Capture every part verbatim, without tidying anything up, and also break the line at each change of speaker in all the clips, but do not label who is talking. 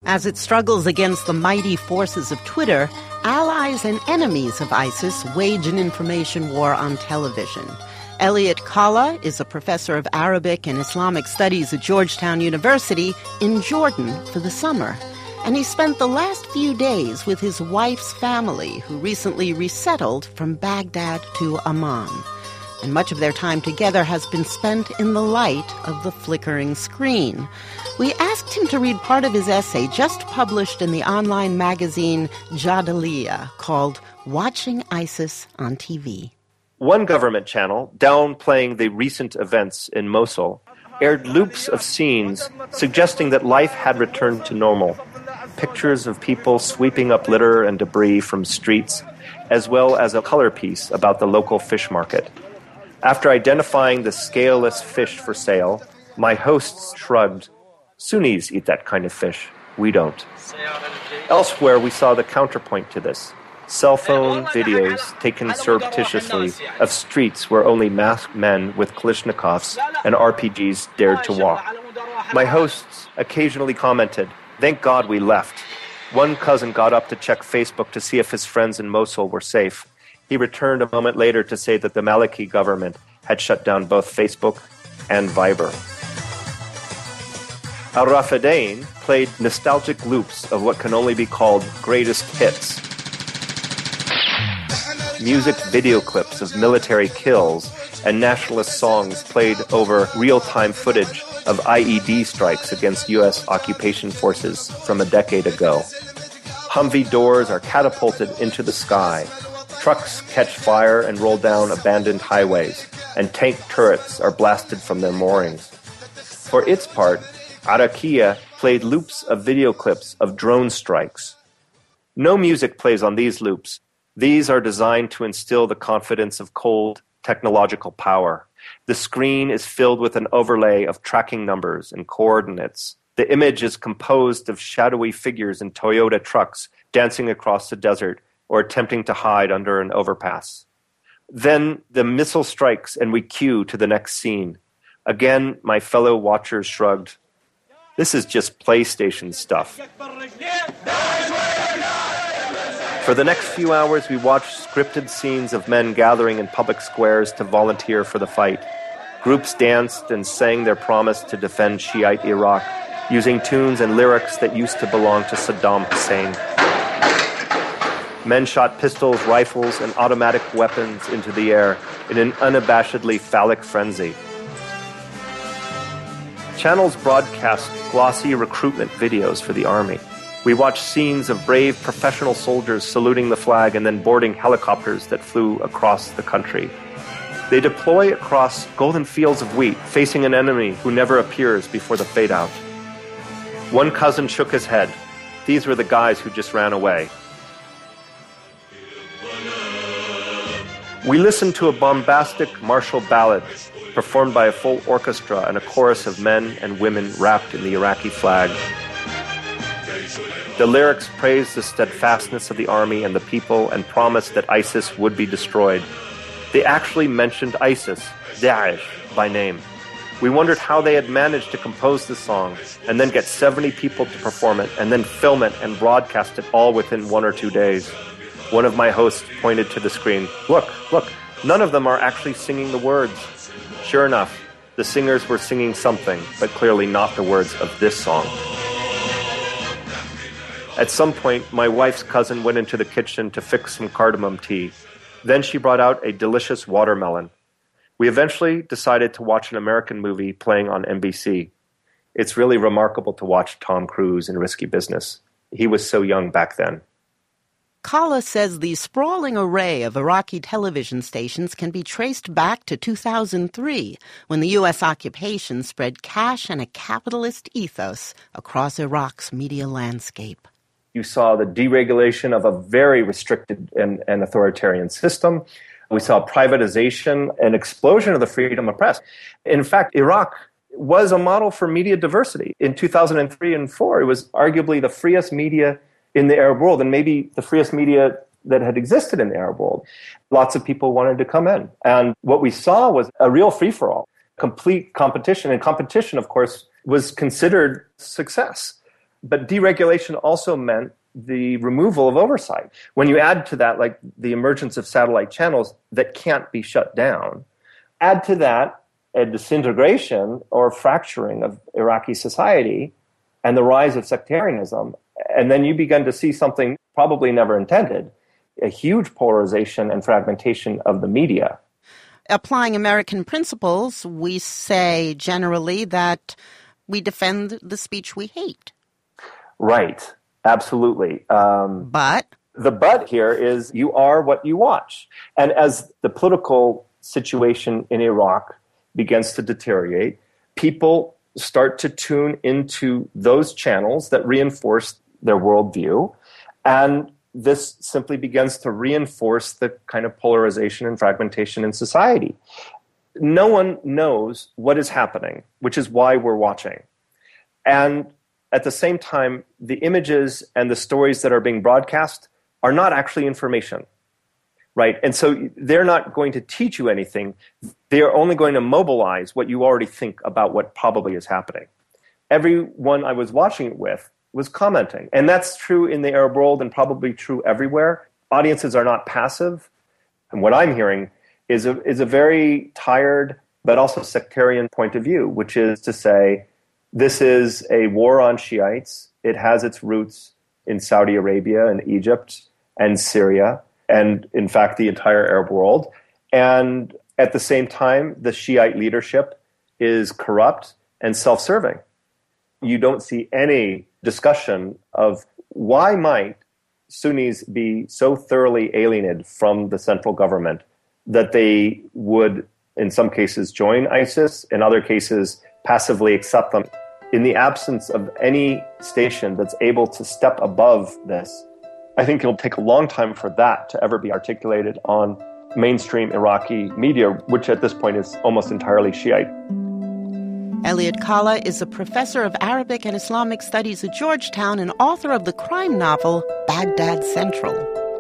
As it struggles against the mighty forces of Twitter, allies and enemies of ISIS wage an information war on television. Elliot Kalla is a professor of Arabic and Islamic studies at Georgetown University in Jordan for the summer. And he spent the last few days with his wife's family, who recently resettled from Baghdad to Amman. And much of their time together has been spent in the light of the flickering screen. We asked him to read part of his essay just published in the online magazine Jadaliyya called Watching ISIS on T V.
One government channel, downplaying the recent events in Mosul, aired loops of scenes suggesting that life had returned to normal. Pictures of people sweeping up litter and debris from streets, as well as a color piece about the local fish market. After identifying the scaleless fish for sale, my hosts shrugged. Sunnis eat that kind of fish. We don't. Elsewhere, we saw the counterpoint to this. Cell phone videos taken surreptitiously of streets where only masked men with Kalashnikovs and R P Gs dared to walk. My hosts occasionally commented, "Thank God we left." One cousin got up to check Facebook to see if his friends in Mosul were safe. He returned a moment later to say that the Maliki government had shut down both Facebook and Viber. Al-Rafidain played nostalgic loops of what can only be called greatest hits. Music video clips of military kills and nationalist songs played over real-time footage of I E D strikes against U S occupation forces from a decade ago. Humvee doors are catapulted into the sky. Trucks catch fire and roll down abandoned highways, and tank turrets are blasted from their moorings. For its part, Arakia played loops of video clips of drone strikes. No music plays on these loops. These are designed to instill the confidence of cold technological power. The screen is filled with an overlay of tracking numbers and coordinates. The image is composed of shadowy figures in Toyota trucks dancing across the desert or attempting to hide under an overpass. Then the missile strikes and we cue to the next scene. Again, my fellow watchers shrugged. This is just PlayStation stuff. For the next few hours, we watched scripted scenes of men gathering in public squares to volunteer for the fight. Groups danced and sang their promise to defend Shiite Iraq, using tunes and lyrics that used to belong to Saddam Hussein. Men shot pistols, rifles, and automatic weapons into the air in an unabashedly phallic frenzy. Channels broadcast glossy recruitment videos for the army. We watched scenes of brave professional soldiers saluting the flag and then boarding helicopters that flew across the country. They deploy across golden fields of wheat, facing an enemy who never appears before the fade-out. One cousin shook his head. These were the guys who just ran away. We listened to a bombastic martial ballad performed by a full orchestra and a chorus of men and women wrapped in the Iraqi flag. The lyrics praised the steadfastness of the army and the people and promised that ISIS would be destroyed. They actually mentioned ISIS, Daesh, by name. We wondered how they had managed to compose the song and then get seventy people to perform it and then film it and broadcast it all within one or two days. One of my hosts pointed to the screen. Look, look, none of them are actually singing the words. Sure enough, the singers were singing something, but clearly not the words of this song. At some point, my wife's cousin went into the kitchen to fix some cardamom tea. Then she brought out a delicious watermelon. We eventually decided to watch an American movie playing on N B C. It's really remarkable to watch Tom Cruise in Risky Business. He was so young back then.
Kalla says the sprawling array of Iraqi television stations can be traced back to two thousand three, when the U S occupation spread cash and a capitalist ethos across Iraq's media landscape.
You saw the deregulation of a very restricted and, and authoritarian system. We saw privatization and explosion of the freedom of press. In fact, Iraq was a model for media diversity. In two thousand three and four, it was arguably the freest media in the Arab world, and maybe the freest media that had existed in the Arab world. Lots of people wanted to come in. And what we saw was a real free-for-all, complete competition. And competition, of course, was considered success. But deregulation also meant the removal of oversight. When you add to that, like the emergence of satellite channels that can't be shut down, add to that a disintegration or fracturing of Iraqi society and the rise of sectarianism, and then you begin to see something probably never intended, a huge polarization and fragmentation of the media.
Applying American principles, we say generally that we defend the speech we hate.
Right. Absolutely. Um,
but?
The but here is you are what you watch. And as the political situation in Iraq begins to deteriorate, people start to tune into those channels that reinforce their worldview. And this simply begins to reinforce the kind of polarization and fragmentation in society. No one knows what is happening, which is why we're watching. And at the same time, the images and the stories that are being broadcast are not actually information, right? And so they're not going to teach you anything. They are only going to mobilize what you already think about what probably is happening. Everyone I was watching it with was commenting. And that's true in the Arab world and probably true everywhere. Audiences are not passive. And what I'm hearing is a, is a very tired but also sectarian point of view, which is to say, this is a war on Shiites. It has its roots in Saudi Arabia and Egypt and Syria and, in fact, the entire Arab world. And at the same time, the Shiite leadership is corrupt and self-serving. You don't see any discussion of why might Sunnis be so thoroughly alienated from the central government that they would, in some cases, join ISIS, in other cases, passively accept them. In the absence of any station that's able to step above this, I think it'll take a long time for that to ever be articulated on mainstream Iraqi media, which at this point is almost entirely Shiite.
Elliot Kalla is a professor of Arabic and Islamic studies at Georgetown and author of the crime novel Baghdad Central.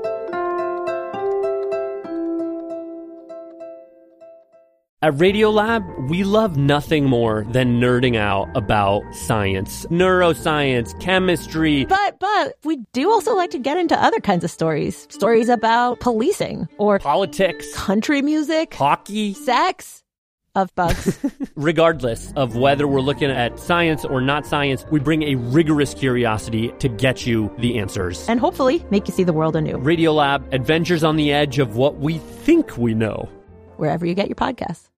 At Radiolab, we love nothing more than nerding out about science, neuroscience, chemistry.
But, but, we do also like to get into other kinds of stories. Stories about policing or
politics,
country music,
hockey,
sex, of bugs.
Regardless of whether we're looking at science or not science, we bring a rigorous curiosity to get you the answers.
And hopefully make you see the world anew.
Radiolab, adventures on the edge of what we think we know.
Wherever you get your podcasts.